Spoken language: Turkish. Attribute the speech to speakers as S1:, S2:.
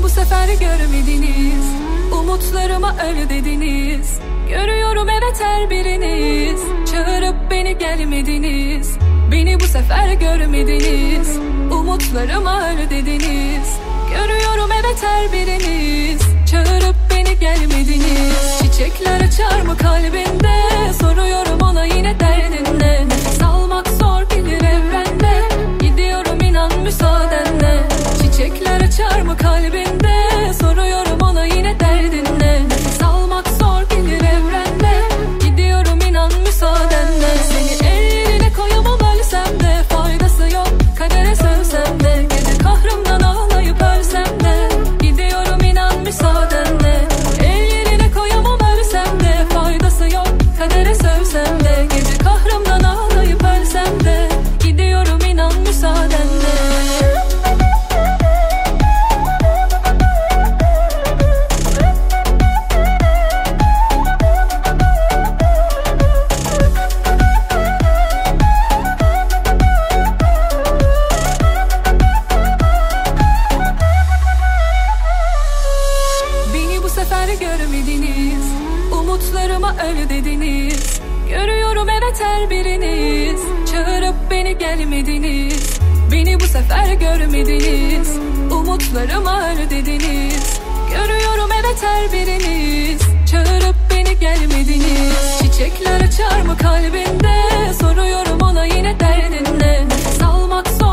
S1: bu sefer görmediniz, umutlarıma öl dediniz. Görüyorum evet her biriniz, çağırıp beni gelmediniz. Beni bu sefer görmediniz, umutlarıma öl dediniz. Görüyorum evet her biriniz, çağırıp beni gelmediniz. Çiçekler açar mı kalbinde, soruyorum ona yine derdin ne? Nefes almak zor gelir evrende, gidiyorum inan müsaadenle. Çiçekler açar mı kalbinde, soruyorum ona yine derdin ne? Nefes almak zor gelir evrende, gidiyorum inan müsaadenle. Seni eline koyamam ölsem de, faydası yok kadere sövsem de. Gece kahrımdan ağlayıp ölsem de, gidiyorum inan müsaadenle. El yerine koyamam ölsem de, faydası yok kadere sövsem de. Gece kahrımdan ağlayıp ölsem de, gidiyorum inan müsaadenle. Görmediniz, umutlarıma öl dediniz. Görüyorum evet her biriniz, çağırıp beni gelmediniz. Beni bu sefer görmediniz, umutlarıma öl dediniz. Görüyorum evet her biriniz, çağırıp beni gelmediniz. Çiçekler açar mı kalbinde, soruyorum ona yine derdin ne? Nefes almak zor